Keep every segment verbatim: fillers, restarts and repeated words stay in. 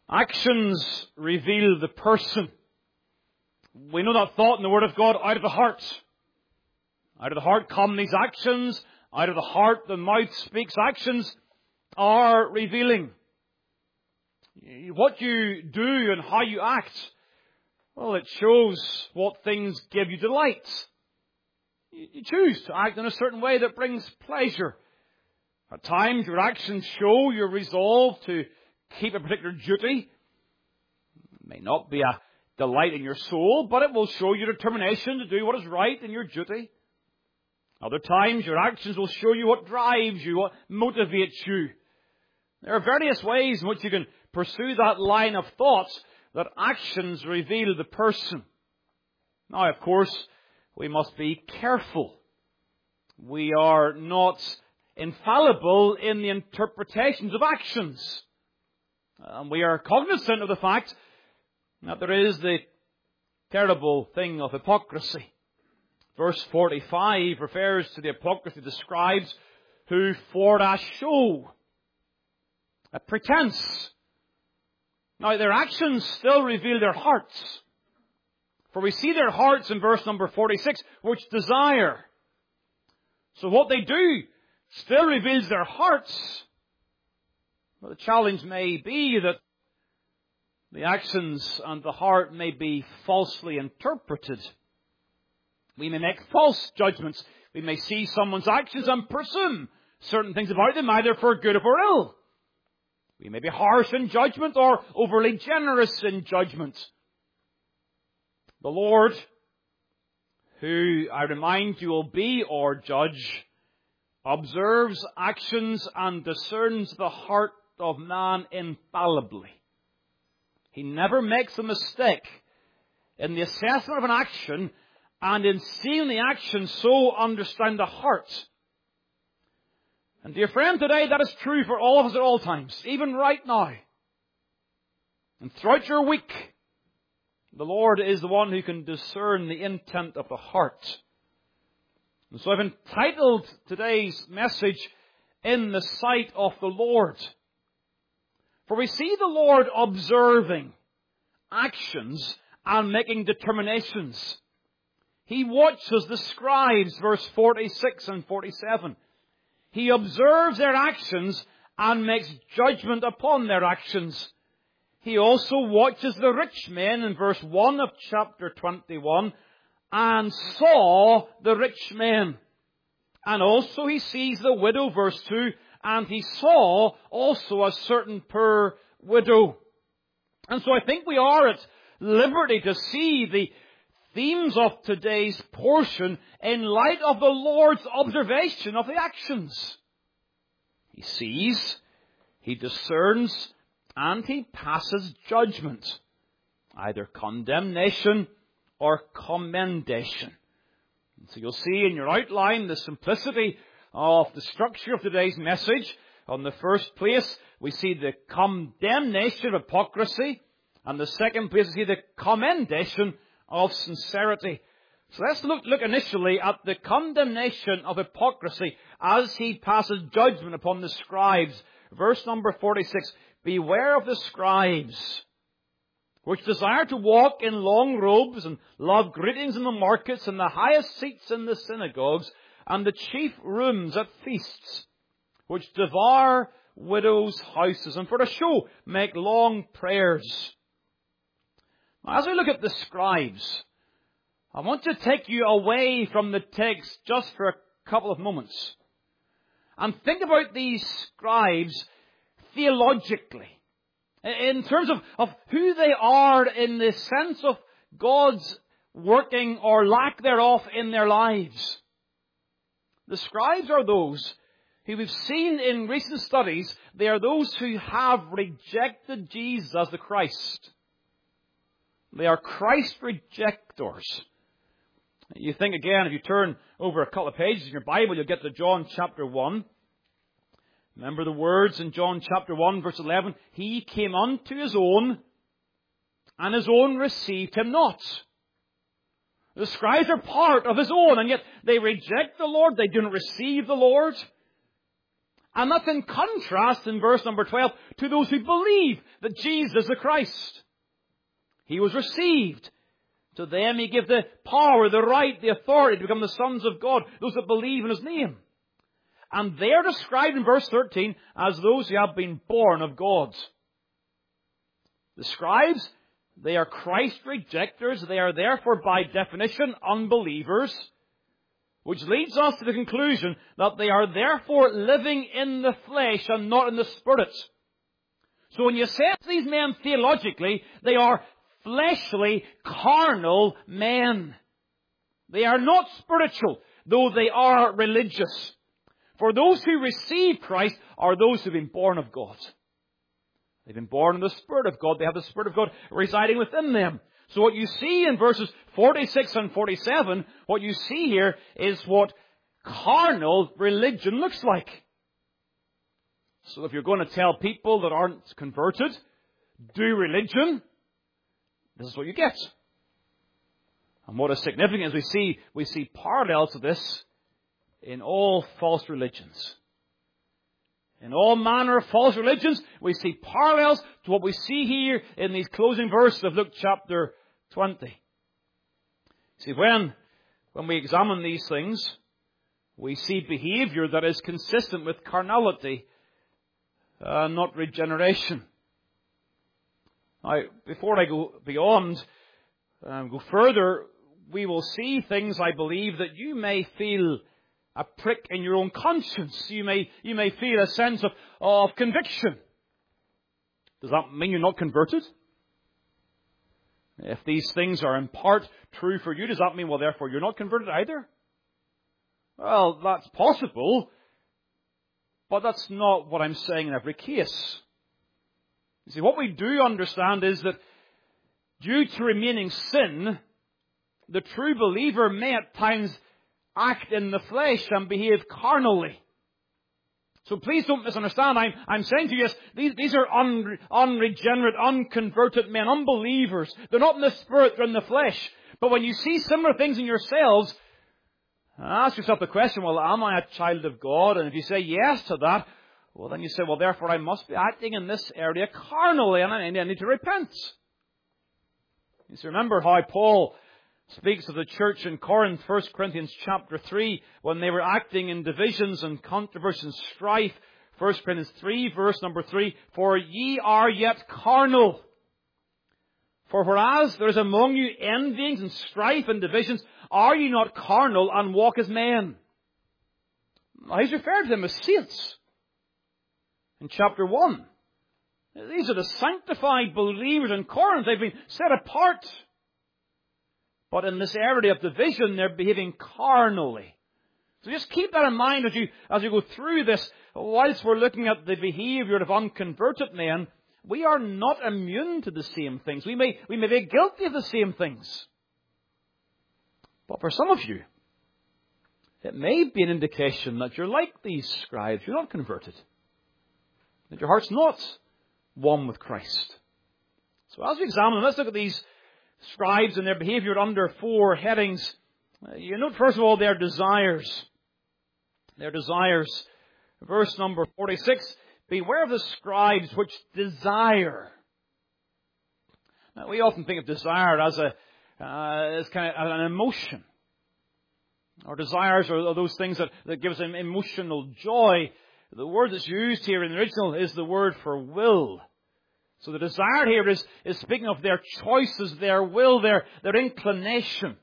Actions reveal the person. We know that thought in the Word of God, out of the heart. Out of the heart come these actions. Out of the heart the mouth speaks. Actions are revealing. What you do and how you act, well, it shows what things give you delight. You choose to act in a certain way that brings pleasure. At times your actions show your resolve to keep a particular duty. It may not be a delight in your soul, but it will show your determination to do what is right in your duty. Other times your actions will show you what drives you, what motivates you. There are various ways in which you can pursue that line of thought that actions reveal the person. Now, of course, we must be careful. We are not infallible in the interpretations of actions. And we are cognizant of the fact that there is the terrible thing of hypocrisy. Verse forty-five refers to the hypocrisy of the scribes who for a show, a pretense. Now their actions still reveal their hearts. For we see their hearts in verse number forty-six, which desire. So what they do still reveals their hearts. But the challenge may be that the actions and the heart may be falsely interpreted. We may make false judgments. We may see someone's actions and presume certain things about them, either for good or for ill. We may be harsh in judgment or overly generous in judgment. The Lord, who I remind you will be our judge, observes actions and discerns the heart of man infallibly. He never makes a mistake in the assessment of an action, and in seeing the action so understand the heart. And dear friend, today that is true for all of us at all times, even right now. And throughout your week, the Lord is the one who can discern the intent of the heart. And so I've entitled today's message, In the Sight of the Lord. For we see the Lord observing actions and making determinations. He watches the scribes, verse forty-six and forty-seven. He observes their actions and makes judgment upon their actions. He also watches the rich men in verse one of chapter twenty-one and saw the rich men. And also he sees the widow, verse two, and he saw also a certain poor widow. And so I think we are at liberty to see the themes of today's portion in light of the Lord's observation of the actions. He sees, he discerns, and he passes judgment, either condemnation or commendation. And so you'll see in your outline the simplicity of the structure of today's message. On the first place, we see the condemnation of hypocrisy, and the second place, we see the commendation of sincerity. So let's look, look initially at the condemnation of hypocrisy as he passes judgment upon the scribes. Verse number forty-six, beware of the scribes, which desire to walk in long robes and love greetings in the markets and the highest seats in the synagogues and the chief rooms at feasts, which devour widows' houses and for the show make long prayers. Now, as we look at the scribes, I want to take you away from the text just for a couple of moments and think about these scribes theologically, in terms of, of who they are in the sense of God's working or lack thereof in their lives. The scribes are those who we've seen in recent studies, they are those who have rejected Jesus as the Christ. They are Christ rejectors. You think again, if you turn over a couple of pages in your Bible, you'll get to John chapter one. Remember the words in John chapter one, verse eleven. He came unto his own, and his own received him not. The scribes are part of his own, and yet they reject the Lord. They do not receive the Lord. And that's in contrast in verse number twelve to those who believe that Jesus is the Christ. He was received. To them he gave the power, the right, the authority to become the sons of God, those that believe in his name. And they are described in verse thirteen as those who have been born of God. The scribes, they are Christ rejectors. They are therefore by definition unbelievers. Which leads us to the conclusion that they are therefore living in the flesh and not in the Spirit. So when you assess these men theologically, they are fleshly, carnal men. They are not spiritual, though they are religious. For those who receive Christ are those who have been born of God. They've been born in the Spirit of God. They have the Spirit of God residing within them. So what you see in verses forty-six and forty-seven, what you see here is what carnal religion looks like. So if you're going to tell people that aren't converted, do religion, this is what you get. And what is significant is we see, we see parallels to this in all false religions. In all manner of false religions, we see parallels to what we see here in these closing verses of Luke chapter twenty. See, when, when we examine these things, we see behavior that is consistent with carnality, uh, not regeneration. Now, before I go beyond, um, go further, we will see things, I believe, that you may feel a prick in your own conscience. You may, you may feel a sense of, of conviction. Does that mean you're not converted? If these things are in part true for you, does that mean, well, therefore, you're not converted either? Well, that's possible, but that's not what I'm saying in every case. You see, what we do understand is that due to remaining sin, the true believer may at times act in the flesh and behave carnally. So please don't misunderstand. I'm, I'm saying to you, yes, these, these are un, unregenerate, unconverted men, unbelievers. They're not in the Spirit, they're in the flesh. But when you see similar things in yourselves, ask yourself the question, well, am I a child of God? And if you say yes to that, well, then you say, well, therefore I must be acting in this area carnally, and I need to repent. You see, remember how Paul speaks of the church in Corinth, First Corinthians chapter three, when they were acting in divisions and controversy and strife. First Corinthians three, verse number three, for ye are yet carnal. For whereas there is among you envyings and strife and divisions, are ye not carnal and walk as men? Now, he's referred to them as saints in chapter one. These are the sanctified believers in Corinth. They've been set apart. But in this area of division, they're behaving carnally. So just keep that in mind as you, as you go through this. Whilst we're looking at the behavior of unconverted men, we are not immune to the same things. We may, we may be guilty of the same things. But for some of you, it may be an indication that you're like these scribes. You're not converted. That your heart's not one with Christ. So as we examine, let's look at these scribes and their behavior under four headings. Uh, you note, first of all, their desires. Their desires. Verse number forty-six, beware of the scribes which desire. Now, we often think of desire as a uh, as kind of an emotion. Our desires are, are those things that, that give us an emotional joy. The word that's used here in the original is the word for will. So the desire here is, is speaking of their choices, their will, their, their inclination.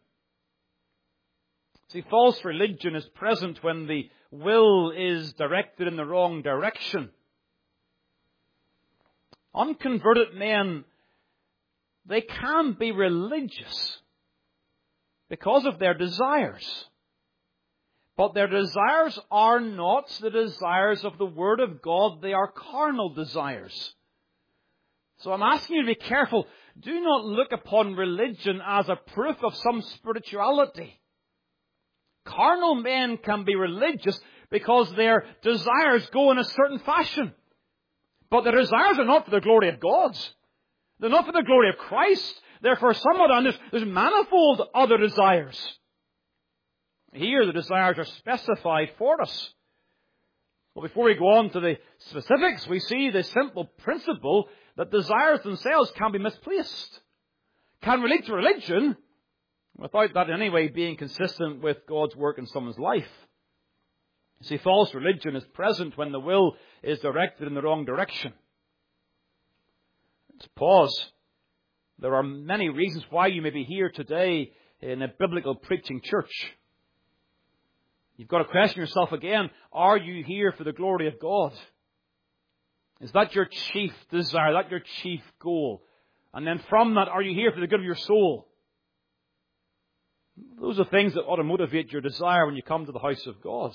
See, false religion is present when the will is directed in the wrong direction. Unconverted men, they can be religious because of their desires. But their desires are not the desires of the Word of God. They are carnal desires. So I'm asking you to be careful. Do not look upon religion as a proof of some spirituality. Carnal men can be religious because their desires go in a certain fashion. But their desires are not for the glory of God. They're not for the glory of Christ. They're for somewhat, and there's, there's manifold other desires. Here the desires are specified for us. Well, before we go on to the specifics, we see the simple principle that desires themselves can be misplaced, can relate to religion without that in any way being consistent with God's work in someone's life. You see, false religion is present when the will is directed in the wrong direction. Let's pause. There are many reasons why you may be here today in a biblical preaching church. You've got to question yourself again, are you here for the glory of God? Is that your chief desire, that your chief goal? And then from that, are you here for the good of your soul? Those are things that ought to motivate your desire when you come to the house of God.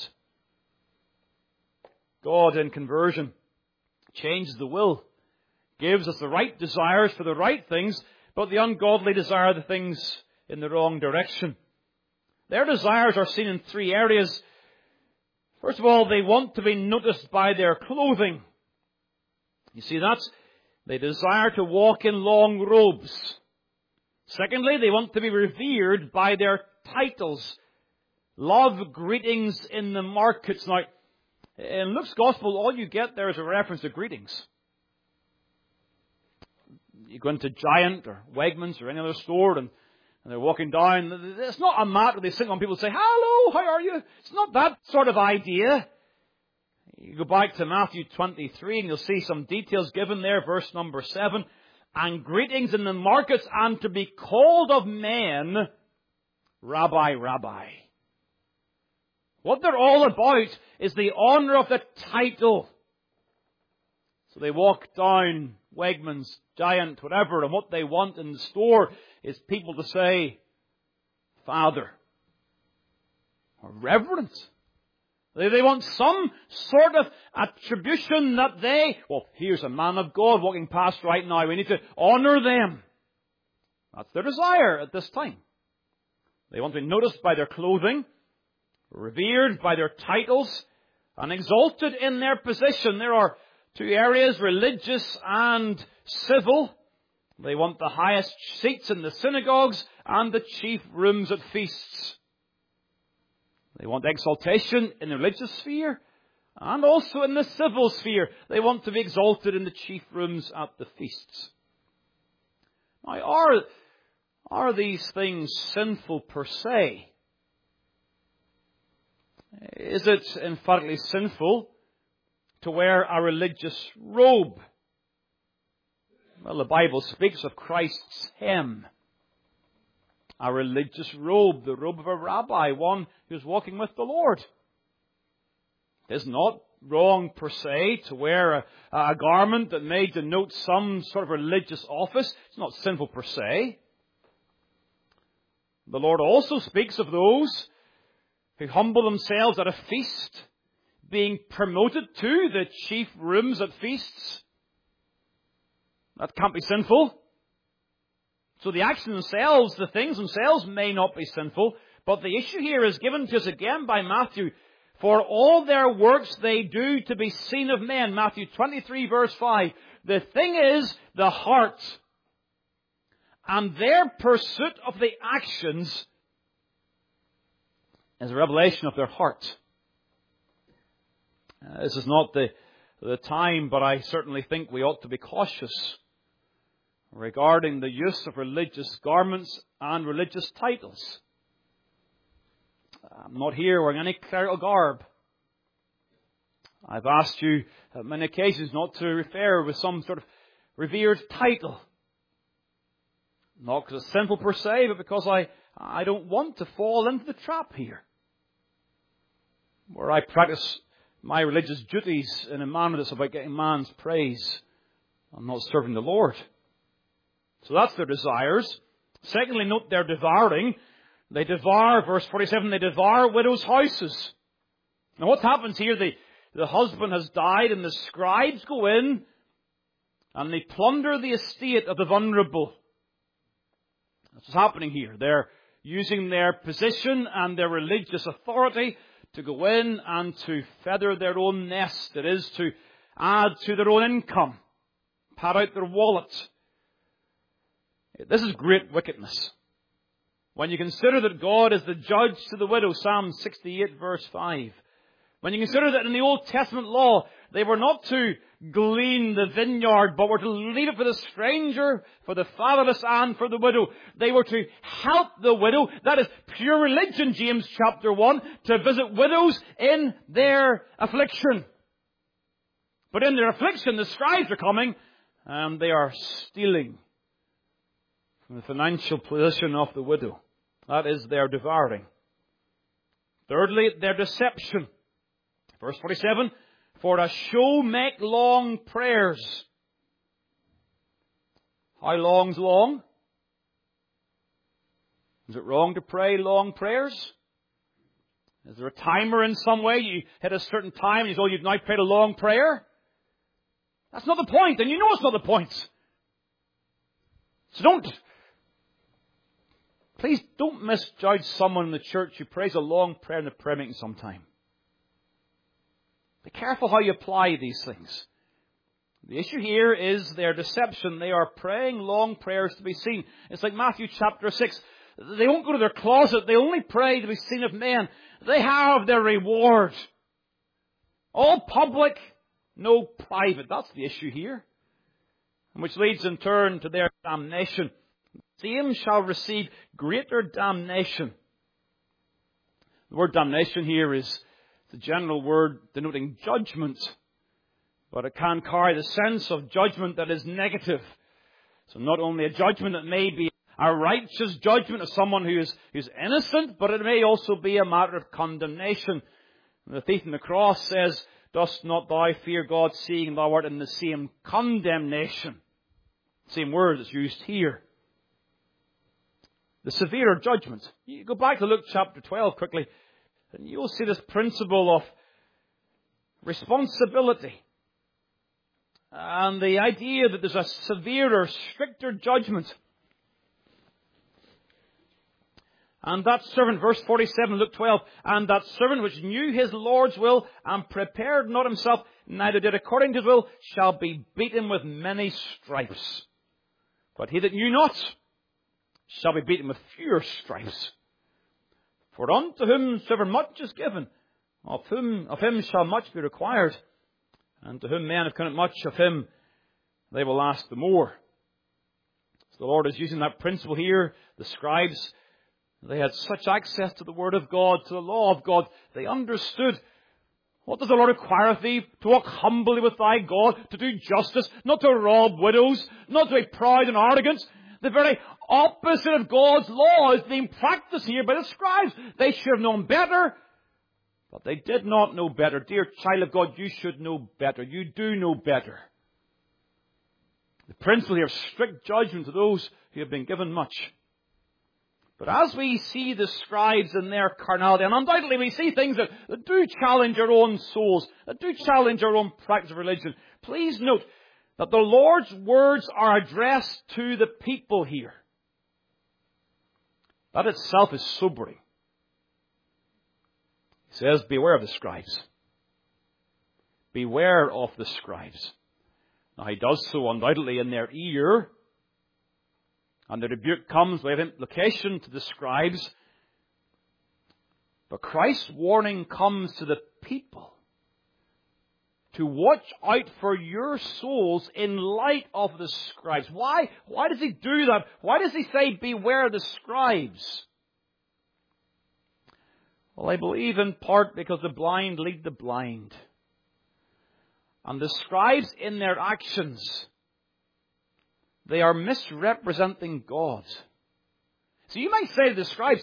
God in conversion changes the will, gives us the right desires for the right things, but the ungodly desire the things in the wrong direction. Their desires are seen in three areas. First of all, they want to be noticed by their clothing. You see that? They desire to walk in long robes. Secondly, they want to be revered by their titles. Love greetings in the markets. Now, in Luke's Gospel, all you get there is a reference to greetings. You go into Giant or Wegmans or any other store and And they're walking down. It's not a mat where they sit on people and say, hello, how are you? It's not that sort of idea. You go back to Matthew twenty-three and you'll see some details given there, verse number seven. And greetings in the markets, and to be called of men, Rabbi, Rabbi. What they're all about is the honor of the title. So they walk down Wegmans, Giant, whatever, and what they want in the store is people to say, Father, or reverence. They, they want some sort of attribution that they, well, here's a man of God walking past right now. We need to honor them. That's their desire at this time. They want to be noticed by their clothing, revered by their titles, and exalted in their position. There are two areas, religious and civil. They want the highest seats in the synagogues and the chief rooms at feasts. They want exaltation in the religious sphere and also in the civil sphere. They want to be exalted in the chief rooms at the feasts. Now, are, are these things sinful per se? Is it emphatically sinful to wear a religious robe? Well, the Bible speaks of Christ's hem. A religious robe, the robe of a rabbi, one who's walking with the Lord. It is not wrong per se to wear a, a garment that may denote some sort of religious office. It's not sinful per se. The Lord also speaks of those who humble themselves at a feast, being promoted to the chief rooms at feasts. That can't be sinful. So the actions themselves, the things themselves may not be sinful, but the issue here is given to us again by Matthew. For all their works they do to be seen of men. Matthew twenty-three verse five. The thing is the heart. And their pursuit of the actions is a revelation of their heart. Uh, this is not the, the time, but I certainly think we ought to be cautious regarding the use of religious garments and religious titles. I'm not here wearing any clerical garb. I've asked you on many occasions not to refer with some sort of revered title. Not because it's sinful per se, but because I, I don't want to fall into the trap here, where I practice my religious duties in a manner that's about getting man's praise. I'm not serving the Lord. So that's their desires. Secondly, note their devouring. They devour, verse forty-seven, they devour widows' houses. Now what happens here? The, the husband has died and the scribes go in and they plunder the estate of the vulnerable. That's what's happening here. They're using their position and their religious authority to go in and to feather their own nest. It is to add to their own income, pad out their wallet. This is great wickedness. When you consider that God is the judge to the widow, Psalm sixty-eight verse five. When you consider that in the Old Testament law, they were not to glean the vineyard, but were to leave it for the stranger, for the fatherless, and for the widow. They were to help the widow. That is pure religion, James chapter one, to visit widows in their affliction. But in their affliction, the scribes are coming, and they are stealing from the financial position of the widow. That is, they are devouring. Thirdly, their deception. Verse forty-seven, for a show make long prayers. How long's long? Is it wrong to pray long prayers? Is there a timer in some way? You hit a certain time and you say, oh, you've now prayed a long prayer? That's not the point, and you know it's not the point. So don't, please don't misjudge someone in the church who prays a long prayer in the prayer meeting sometime. Be careful how you apply these things. The issue here is their deception. They are praying long prayers to be seen. It's like Matthew chapter six. They won't go to their closet. They only pray to be seen of men. They have their reward. All public, no private. That's the issue here. Which leads in turn to their damnation. The same shall receive greater damnation. The word damnation here is the general word denoting judgment, but it can carry the sense of judgment that is negative. So not only a judgment that may be a righteous judgment of someone who is, who is innocent, but it may also be a matter of condemnation. The thief on the cross says, dost not thou fear God, seeing thou art in the same condemnation? Same word that's used here. The severer judgment. You go back to Luke chapter twelve quickly, and you'll see this principle of responsibility. And the idea that there's a severer, stricter judgment. And that servant, verse forty-seven, Luke twelve, and that servant which knew his Lord's will and prepared not himself, neither did according to his will, shall be beaten with many stripes. But he that knew not shall be beaten with fewer stripes. For unto whomsoever much is given, of whom of him shall much be required. And to whom men have counted much, of him they will ask the more. So the Lord is using that principle here. The scribes, they had such access to the Word of God, to the law of God. They understood, what does the Lord require of thee? To walk humbly with thy God, to do justice, not to rob widows, not to be proud and arrogant. The very opposite of God's law is being practiced here by the scribes. They should have known better, but they did not know better. Dear child of God, you should know better. You do know better. The principle here of strict judgment to those who have been given much. But as we see the scribes in their carnality, and undoubtedly we see things that, that do challenge our own souls, that do challenge our own practice of religion, please note that the Lord's words are addressed to the people here. That itself is sobering. He says, beware of the scribes. Beware of the scribes. Now he does so undoubtedly in their ear. And the rebuke comes with implication to the scribes. But Christ's warning comes to the people. To watch out for your souls in light of the scribes. Why? Why does he do that? Why does he say, beware the scribes? Well, I believe in part because the blind lead the blind. And the scribes in their actions, they are misrepresenting God. So you might say to the scribes,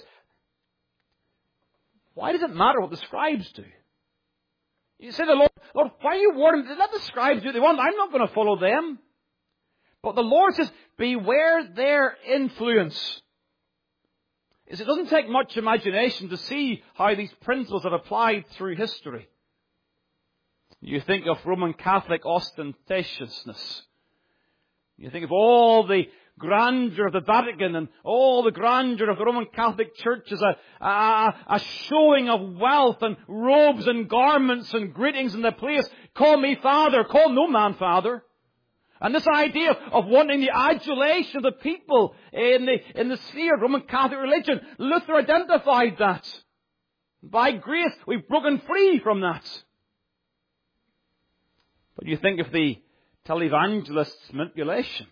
why does it matter what the scribes do? You say to the Lord, Lord, why are you warning them? Let the scribes do what they want. I'm not going to follow them. But the Lord says, beware their influence. It doesn't take much imagination to see how these principles have applied through history. You think of Roman Catholic ostentatiousness. You think of all the grandeur of the Vatican and all the grandeur of the Roman Catholic Church as a, a, a showing of wealth and robes and garments and greetings in the place. Call me Father, call no man Father. And this idea of wanting the adulation of the people in the, in the sphere of Roman Catholic religion, Luther identified that. By grace, we've broken free from that. But you think of the televangelist's manipulation.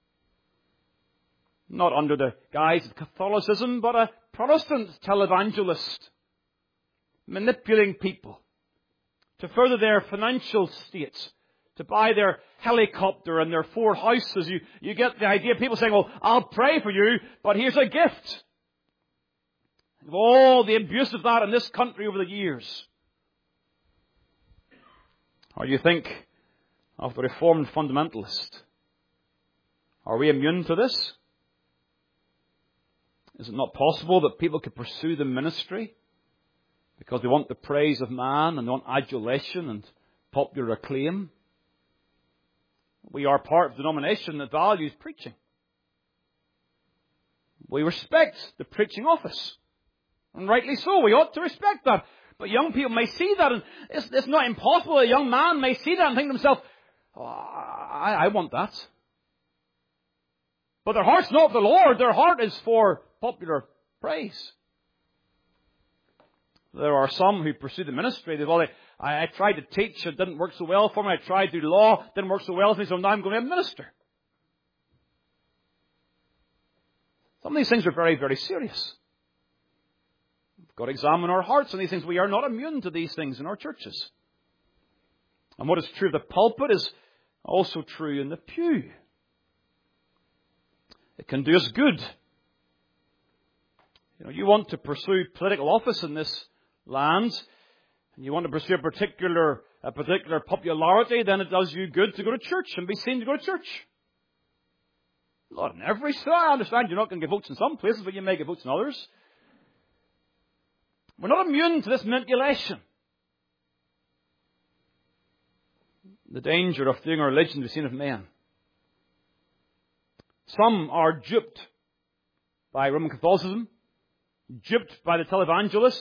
Not under the guise of Catholicism, but a Protestant televangelist manipulating people to further their financial states, to buy their helicopter and their four houses. You, you get the idea. People saying, well, I'll pray for you, but here's a gift. Of all the abuse of that in this country over the years. Or you think of the Reformed fundamentalist. Are we immune to this? Is it not possible that people could pursue the ministry because they want the praise of man and they want adulation and popular acclaim? We are part of a denomination that values preaching. We respect the preaching office. And rightly so, we ought to respect that. But young people may see that, and it's, it's not impossible. A young man may see that and think to himself, oh, I, I want that. But their heart's not for the Lord. Their heart is for popular praise. There are some who pursue the ministry. They've all, I, I tried to teach, it didn't work so well for me. I tried to do law, it didn't work so well for me, so now I'm going to be a minister. Some of these things are very, very serious. We've got to examine our hearts on these things. We are not immune to these things in our churches. And what is true of the pulpit is also true in the pew. It can do us good. You know, you want to pursue political office in this land, and you want to pursue a particular, a particular popularity, then it does you good to go to church and be seen to go to church. Not in every side. I understand you're not going to get votes in some places, but you may get votes in others. We're not immune to this manipulation. The danger of doing our religion to be seen of men. Some are duped by Roman Catholicism, duped by the televangelist,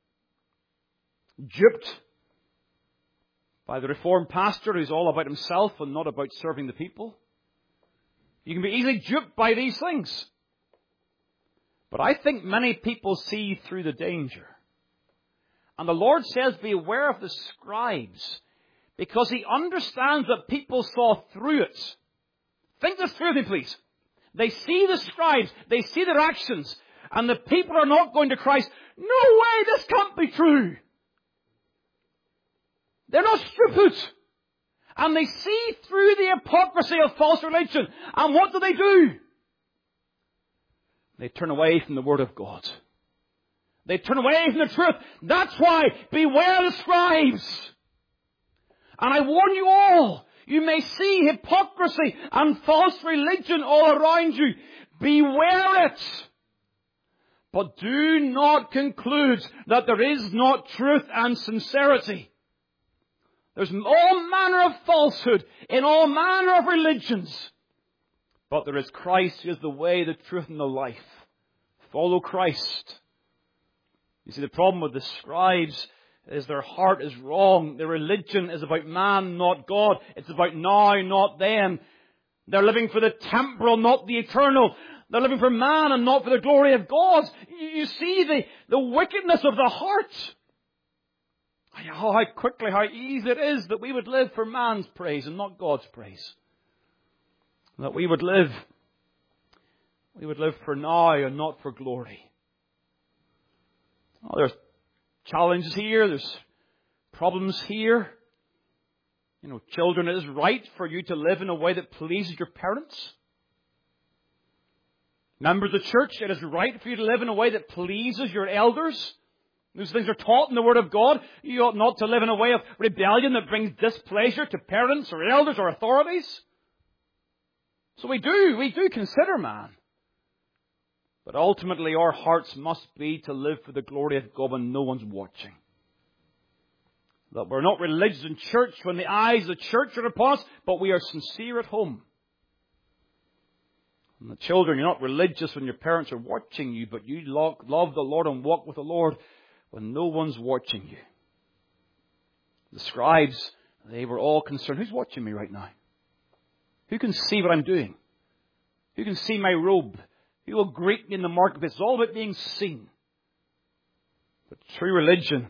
duped by the Reformed pastor who's all about himself and not about serving the people. You can be easily duped by these things. But I think many people see through the danger. And the Lord says, beware of the scribes, because He understands that people saw through it. Think this through with me, please. They see the scribes, they see their actions, and the people are not going to Christ. No way, this can't be true. They're not stupid. And they see through the hypocrisy of false religion. And what do they do? They turn away from the Word of God. They turn away from the truth. That's why, beware the scribes. And I warn you all, you may see hypocrisy and false religion all around you. Beware it. But do not conclude that there is not truth and sincerity. There's all manner of falsehood in all manner of religions. But there is Christ who is the way, the truth, and the life. Follow Christ. You see, the problem with the scribes is their heart is wrong. Their religion is about man, not God. It's about now, not then. They're living for the temporal, not the eternal. They're living for man and not for the glory of God. You see the, the wickedness of the heart. Oh, how quickly, how easy it is that we would live for man's praise and not God's praise. That we would live, we would live for now and not for glory. Oh, there's challenges here, there's problems here. You know, children, it is right for you to live in a way that pleases your parents. Members of the church, it is right for you to live in a way that pleases your elders. Those things are taught in the Word of God. You ought not to live in a way of rebellion that brings displeasure to parents or elders or authorities. So we do, we do consider man. But ultimately our hearts must be to live for the glory of God when no one's watching. That we're not religious in church when the eyes of the church are upon us, but we are sincere at home. And the children, you're not religious when your parents are watching you, but you love the Lord and walk with the Lord when no one's watching you. The scribes, they were all concerned. Who's watching me right now? Who can see what I'm doing? Who can see my robe? Who will greet me in the marketplace? It's all about being seen. But true religion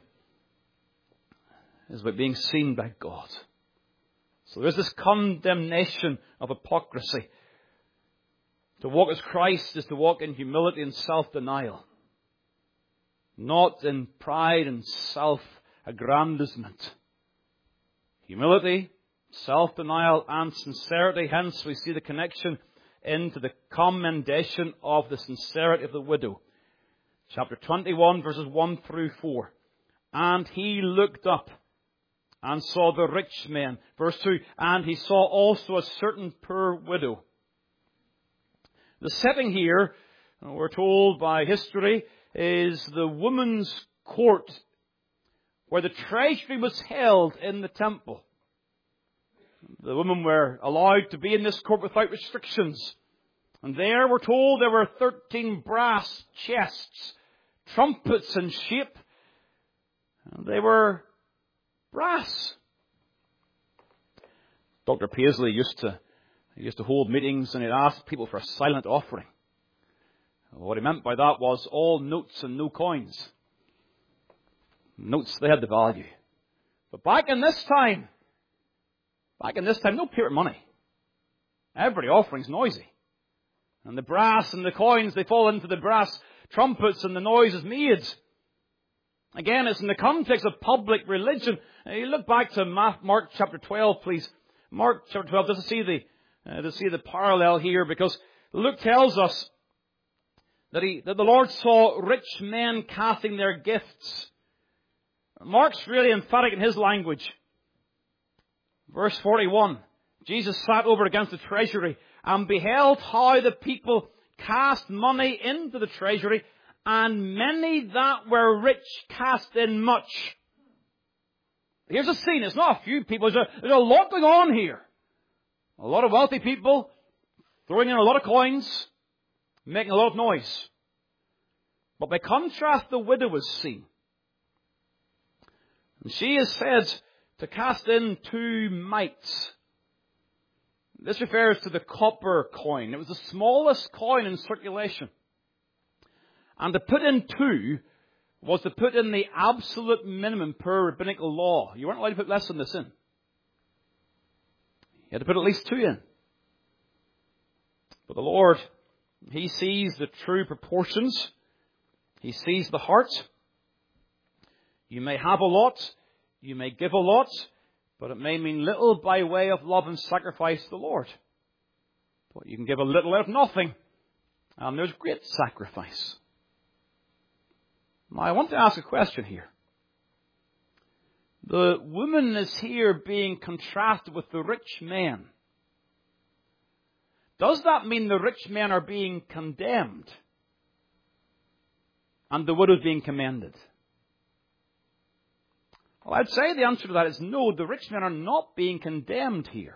is about being seen by God. So there's this condemnation of hypocrisy. To walk as Christ is to walk in humility and self-denial, not in pride and self-aggrandizement. Humility, self-denial, and sincerity. Hence, we see the connection into the commendation of the sincerity of the widow. Chapter twenty-one, verses one through four. And he looked up and saw the rich man. Verse two. And he saw also a certain poor widow. The setting here, we're told by history, is the woman's court where the treasury was held in the temple. The women were allowed to be in this court without restrictions. And there we're told there were thirteen brass chests, trumpets in shape. And they were brass. Doctor Paisley used to He used to hold meetings and he'd ask people for a silent offering. What he meant by that was all notes and no coins. Notes, they had the value. But back in this time, back in this time, no paper money. Every offering's noisy. And the brass and the coins, they fall into the brass trumpets and the noise is made. Again, it's in the context of public religion. You look back to Mark chapter twelve, please. Mark chapter twelve, does it see the Uh, to see the parallel here, because Luke tells us that he, that the Lord saw rich men casting their gifts. Mark's really emphatic in his language. Verse forty-one, Jesus sat over against the treasury and beheld how the people cast money into the treasury, and many that were rich cast in much. Here's a scene. It's not a few people. There's a, there's a lot going on here. A lot of wealthy people throwing in a lot of coins, making a lot of noise. But by contrast, the widow is seen. And she is said to cast in two mites. This refers to the copper coin. It was the smallest coin in circulation. And to put in two was to put in the absolute minimum per rabbinical law. You weren't allowed to put less than this in. You had to put at least two in. But the Lord, He sees the true proportions. He sees the heart. You may have a lot. You may give a lot. But it may mean little by way of love and sacrifice to the Lord. But you can give a little out of nothing. And there's great sacrifice. Now, I want to ask a question here. The woman is here being contrasted with the rich man. Does that mean the rich men are being condemned and the widow is being commended? Well, I'd say the answer to that is no, the rich men are not being condemned here.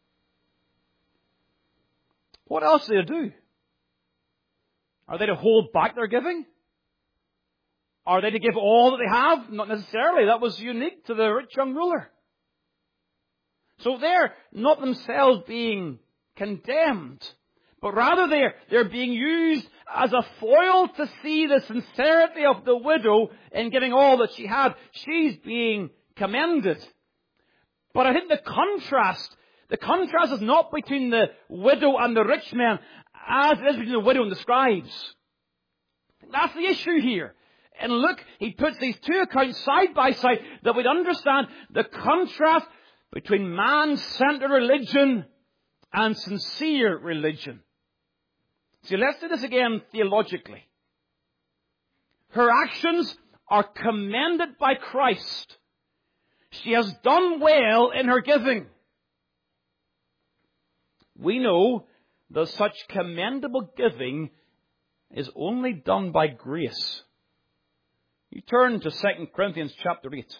What else are they to do? Are they to hold back their giving? Are they to give all that they have? Not necessarily. That was unique to the rich young ruler. So they're not themselves being condemned, but rather they're, they're being used as a foil to see the sincerity of the widow in giving all that she had. She's being commended. But I think the contrast, the contrast is not between the widow and the rich man, as it is between the widow and the scribes. That's the issue here. And look, he puts these two accounts side by side that we'd understand the contrast between man-centered religion and sincere religion. See, let's do this again theologically. Her actions are commended by Christ. She has done well in her giving. We know that such commendable giving is only done by grace. You turn to Second Corinthians chapter eight.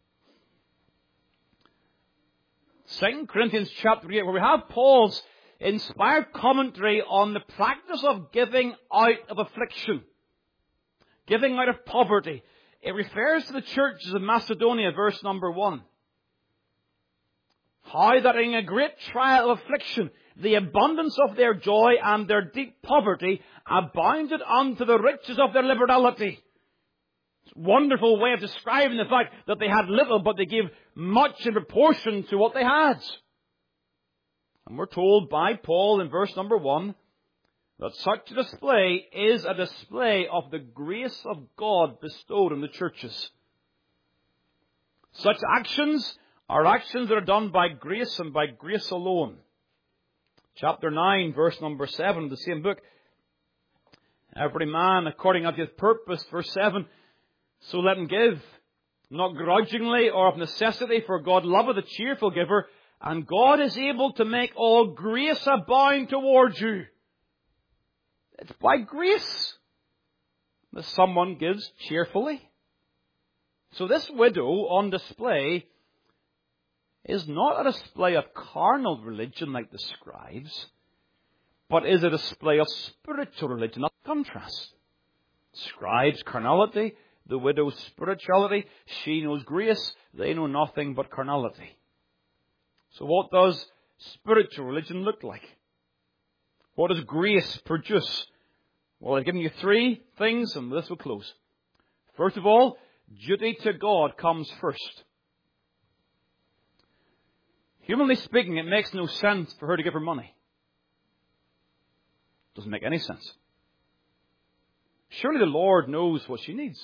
Second Corinthians chapter eight, where we have Paul's inspired commentary on the practice of giving out of affliction, giving out of poverty. It refers to the churches of Macedonia, verse number one. How that in a great trial of affliction, the abundance of their joy and their deep poverty abounded unto the riches of their liberality. Wonderful way of describing the fact that they had little, but they gave much in proportion to what they had. And we're told by Paul in verse number one that such a display is a display of the grace of God bestowed on the churches. Such actions are actions that are done by grace and by grace alone. Chapter nine, verse number seven of the same book. Every man according unto his purpose, verse seven. So let him give, not grudgingly or of necessity, for God loveth a cheerful giver, and God is able to make all grace abound towards you. It's by grace that someone gives cheerfully. So this widow on display is not a display of carnal religion like the scribes, but is a display of spiritual religion. Not contrast. Scribes, carnality. The widow's spirituality. She knows grace. They know nothing but carnality. So what does spiritual religion look like? What does grace produce? Well, I've given you three things, and this will close. First of all, duty to God comes first. Humanly speaking, it makes no sense for her to give her money. Doesn't make any sense. Surely the Lord knows what she needs.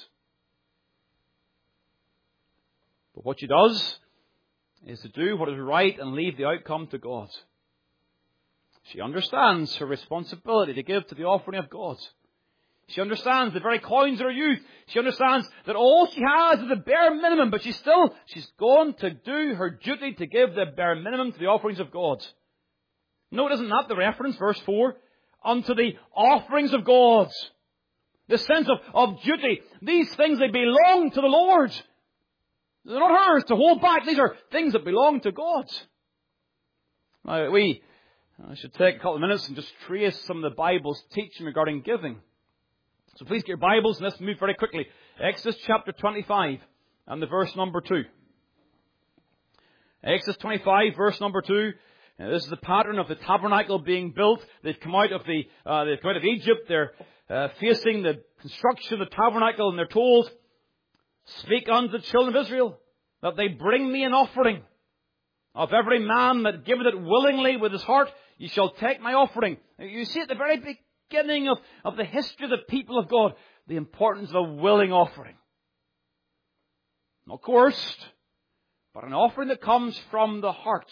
But what she does is to do what is right and leave the outcome to God. She understands her responsibility to give to the offering of God. She understands the very coins of her youth. She understands that all she has is the bare minimum, but she's still, she's going to do her duty to give the bare minimum to the offerings of God. No, isn't that the reference, verse four? Unto the offerings of God. The sense of, of duty. These things, they belong to the Lord. They're not hers to hold back. These are things that belong to God. Now, we, I should take a couple of minutes and just trace some of the Bible's teaching regarding giving. So please get your Bibles and let's move very quickly. Exodus chapter twenty-five and the verse number two. Exodus twenty-five, verse number two. Now, this is the pattern of the tabernacle being built. They've come out of the, uh, they've come out of Egypt. They're uh, facing the construction of the tabernacle, and they're told, "Speak unto the children of Israel that they bring me an offering. Of every man that giveth it willingly with his heart, ye shall take my offering." You see at the very beginning of, of the history of the people of God, the importance of a willing offering. Not coerced, but an offering that comes from the heart.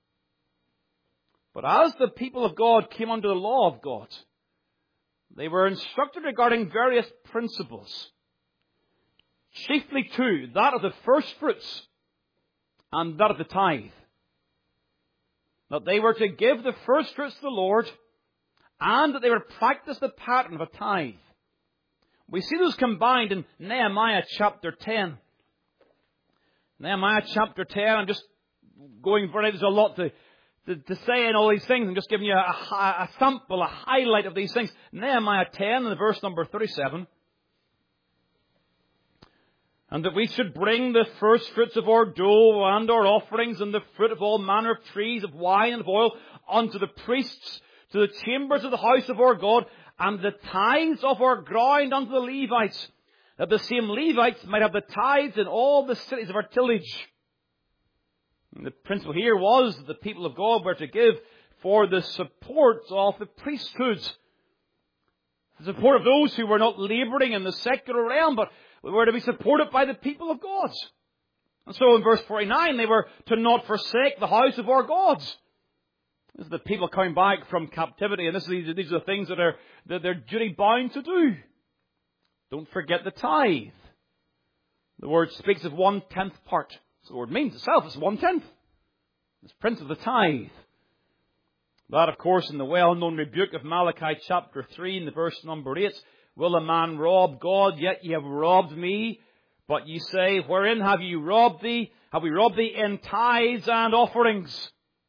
But as the people of God came under the law of God, they were instructed regarding various principles. Chiefly two, that of the first fruits and that of the tithe. That they were to give the first fruits to the Lord, and that they were to practice the pattern of a tithe. We see those combined in Nehemiah chapter ten. Nehemiah chapter ten, I'm just going for it. There's a lot to, to, to say in all these things. I'm just giving you a, a sample, a highlight of these things. Nehemiah ten and verse number thirty-seven. And that we should bring the first fruits of our dough and our offerings and the fruit of all manner of trees, of wine and of oil, unto the priests, to the chambers of the house of our God, and the tithes of our ground unto the Levites, that the same Levites might have the tithes in all the cities of our tillage. And the principle here was that the people of God were to give for the support of the priesthoods, the support of those who were not labouring in the secular realm, but were to be supported by the people of God. And so in verse forty-nine, they were to not forsake the house of our gods. This is the people coming back from captivity, and this is, these are the things that, are, that they're duty bound to do. Don't forget the tithe. The word speaks of one-tenth part. So the word means itself is one-tenth. It's prince of the tithe. That, of course, in the well-known rebuke of Malachi chapter three, in the verse number eight, "Will a man rob God? Yet ye have robbed me. But ye say, wherein have ye robbed thee? Have we robbed thee? In tithes and offerings."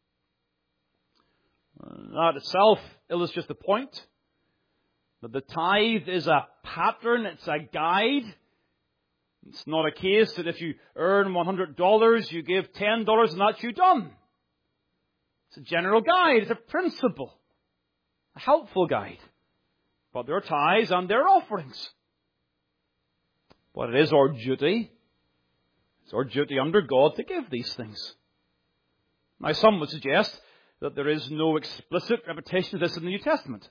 That itself illustrates the point that the tithe is a pattern, it's a guide. It's not a case that if you earn one hundred dollars, you give ten dollars and that's you done. It's a general guide, it's a principle, a helpful guide. But there are tithes and there are offerings. But it is our duty, it's our duty under God to give these things. Now, some would suggest that there is no explicit repetition of this in the New Testament.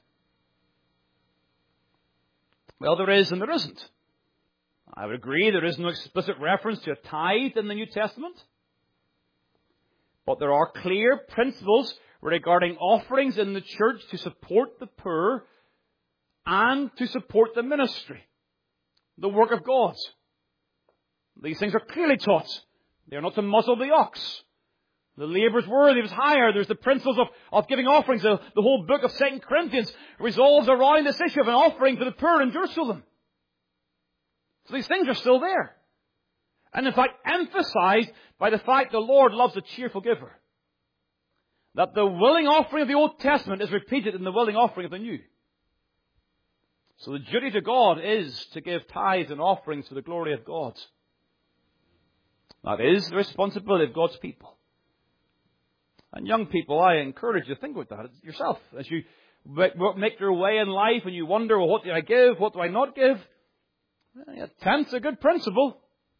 Well, there is and there isn't. I would agree there is no explicit reference to a tithe in the New Testament. But there are clear principles regarding offerings in the church to support the poor and to support the ministry, the work of God. These things are clearly taught. They are not to muzzle the ox. The labourer's worthy was higher. There's the principles of, of giving offerings. The, the whole book of Second Corinthians revolves around this issue of an offering for the poor in Jerusalem. So these things are still there. And in fact, emphasized by the fact the Lord loves a cheerful giver. That the willing offering of the Old Testament is repeated in the willing offering of the New. So the duty to God is to give tithes and offerings to the glory of God. That is the responsibility of God's people. And young people, I encourage you to think about that yourself. As you make your way in life and you wonder, well, what do I give? What do I not give? Well, yeah, tenth's a good principle.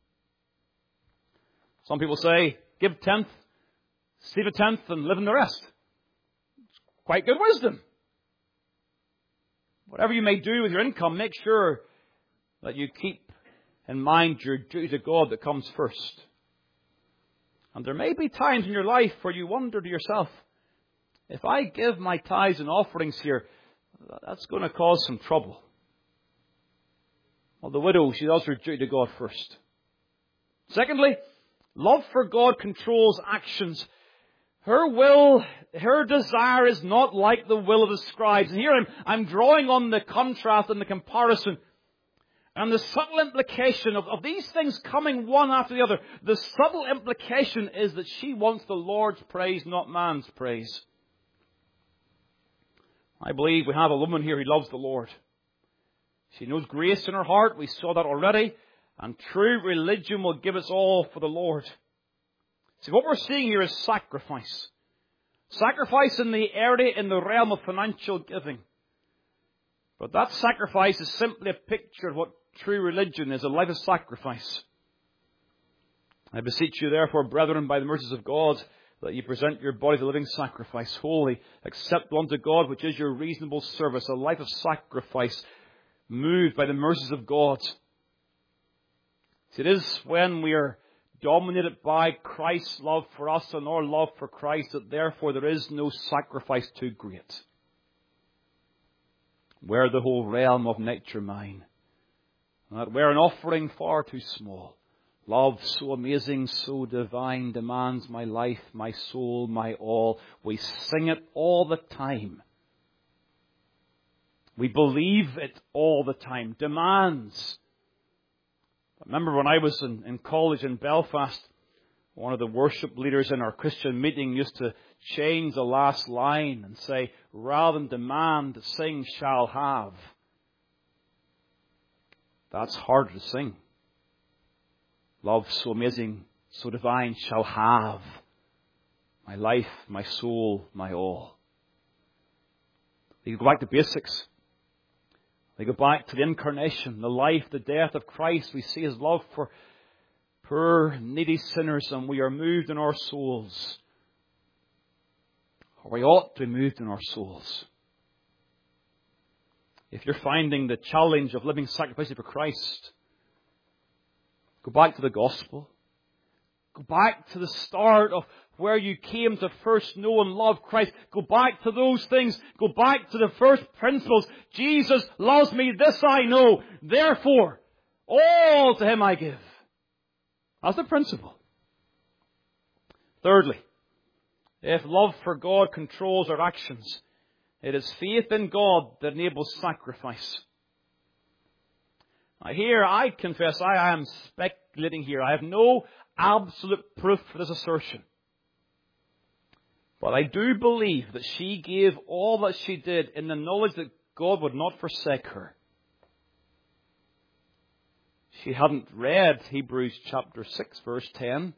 Some people say, give tenth, save a tenth, and live in the rest. It's quite good wisdom. Whatever you may do with your income, make sure that you keep in mind your duty to God that comes first. And there may be times in your life where you wonder to yourself, if I give my tithes and offerings here, that's going to cause some trouble. Well, the widow, she does her duty to God first. Secondly, love for God controls actions. Her will, her desire is not like the will of the scribes. And here I'm, I'm drawing on the contrast and the comparison. And the subtle implication of, of these things coming one after the other, the subtle implication is that she wants the Lord's praise, not man's praise. I believe we have a woman here who loves the Lord. She knows grace in her heart. We saw that already. And true religion will give us all for the Lord. See, what we're seeing here is sacrifice. Sacrifice in the area, in the realm of financial giving. But that sacrifice is simply a picture of what true religion is, a life of sacrifice. I beseech you, therefore, brethren, by the mercies of God, that you present your body as a living sacrifice, holy, acceptable unto God, which is your reasonable service, a life of sacrifice, moved by the mercies of God. See, it is when we are dominated by Christ's love for us and our love for Christ that therefore there is no sacrifice too great. Were the whole realm of nature mine, that were an offering far too small. Love so amazing, so divine, demands my life, my soul, my all. We sing it all the time. We believe it all the time. Demands. I remember when I was in, in college in Belfast, one of the worship leaders in our Christian meeting used to change the last line and say, rather than demand, sing shall have. That's harder to sing. Love so amazing, so divine, shall have my life, my soul, my all. They go back to basics. They go back to the incarnation, the life, the death of Christ. We see His love for poor, needy sinners, and we are moved in our souls. Or we ought to be moved in our souls. If you're finding the challenge of living sacrificially for Christ, go back to the gospel. Go back to the start of where you came to first know and love Christ. Go back to those things. Go back to the first principles. Jesus loves me, this I know. Therefore, all to Him I give. That's the principle. Thirdly, if love for God controls our actions, it is faith in God that enables sacrifice. Now here, I confess, I am speculating here. I have no absolute proof for this assertion. But I do believe that she gave all that she did in the knowledge that God would not forsake her. She hadn't read Hebrews chapter six, verse ten.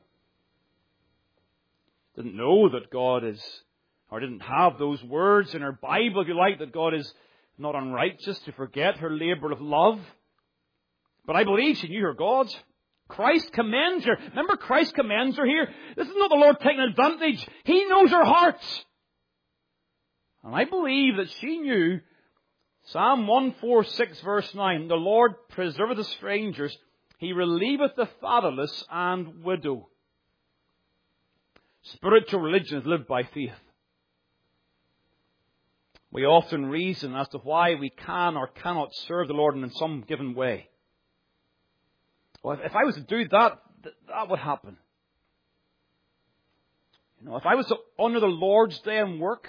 Didn't know that God is, or didn't have those words in her Bible, if you like, that God is not unrighteous to forget her labour of love. But I believe she knew her God. Christ commends her. Remember, Christ commends her here. This is not the Lord taking advantage. He knows her heart. And I believe that she knew Psalm one forty-six verse nine, the Lord preserveth the strangers. He relieveth the fatherless and widow. Spiritual religion is lived by faith. We often reason as to why we can or cannot serve the Lord in some given way. Well, if I was to do that, that would happen. You know, if I was to honor the Lord's day and work,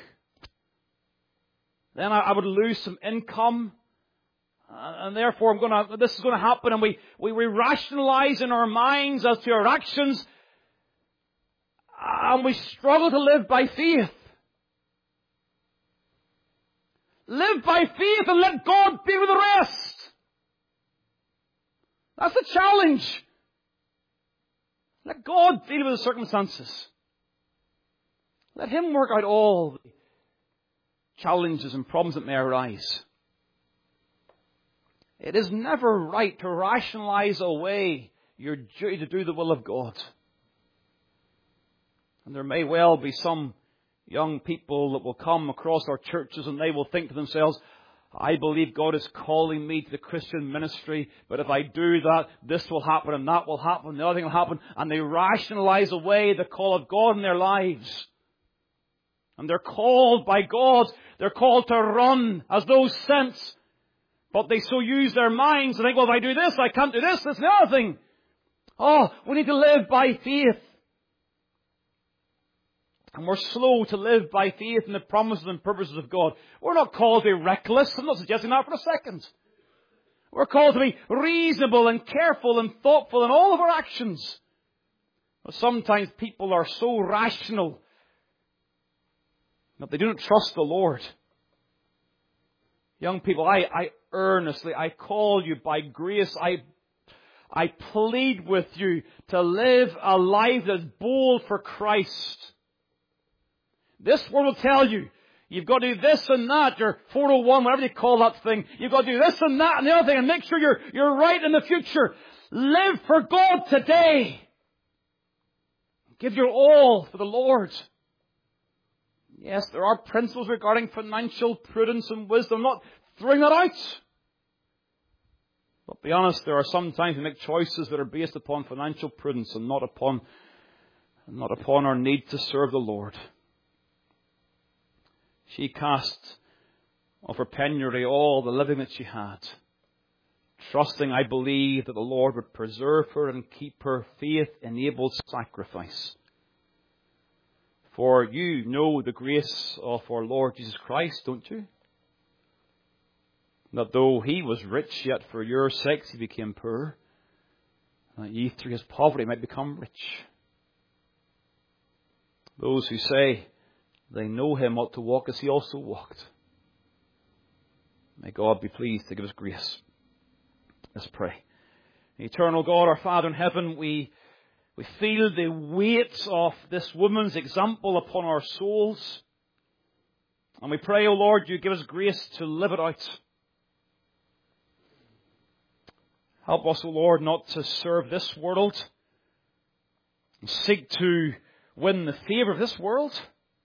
then I would lose some income. And therefore, I'm going to, this is going to happen. And we, we, we rationalize in our minds as to our actions. And we struggle to live by faith. Live by faith and let God be with the rest. That's the challenge. Let God deal with the circumstances. Let Him work out all the challenges and problems that may arise. It is never right to rationalize away your duty to do the will of God. And there may well be some young people that will come across our churches and they will think to themselves, I believe God is calling me to the Christian ministry, but if I do that, this will happen and that will happen and the other thing will happen. And they rationalize away the call of God in their lives. And they're called by God. They're called to run as those sent. But they so use their minds and think, well, if I do this, I can't do this, this and the other thing. Oh, we need to live by faith. And we're slow to live by faith in the promises and purposes of God. We're not called to be reckless. I'm not suggesting that for a second. We're called to be reasonable and careful and thoughtful in all of our actions. But sometimes people are so rational that they do not trust the Lord. Young people, I, I earnestly, I call you by grace, I, I plead with you to live a life that's bold for Christ. This world will tell you, you've got to do this and that, your four oh one, whatever you call that thing. You've got to do this and that and the other thing and make sure you're, you're right in the future. Live for God today. Give your all for the Lord. Yes, there are principles regarding financial prudence and wisdom. I'm not throwing that out. But be honest, there are some times we make choices that are based upon financial prudence and not upon, not upon our need to serve the Lord. She cast of her penury all the living that she had, trusting, I believe, that the Lord would preserve her and keep her faith-enabled sacrifice. For you know the grace of our Lord Jesus Christ, don't you? That though He was rich, yet for your sakes He became poor, that ye through His poverty might become rich. Those who say they know Him ought to walk as He also walked. May God be pleased to give us grace. Let's pray. Eternal God, our Father in heaven, we, we feel the weight of this woman's example upon our souls. And we pray, O Lord, you give us grace to live it out. Help us, O Lord, not to serve this world and seek to win the favour of this world,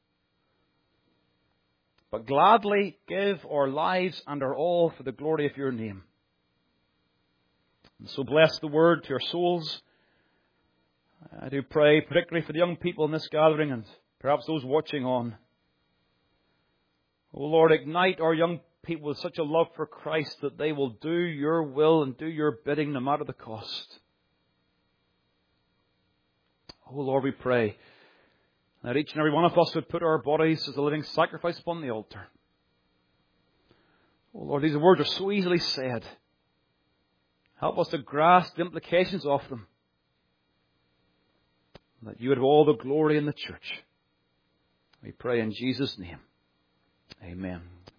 but gladly give our lives and our all for the glory of your name. And so bless the word to our souls. I do pray particularly for the young people in this gathering and perhaps those watching on. O Lord, ignite our young people with such a love for Christ that they will do your will and do your bidding no matter the cost. O Lord, we pray that each and every one of us would put our bodies as a living sacrifice upon the altar. Oh Lord, these words are so easily said. Help us to grasp the implications of them. That you would have all the glory in the church. We pray in Jesus' name. Amen.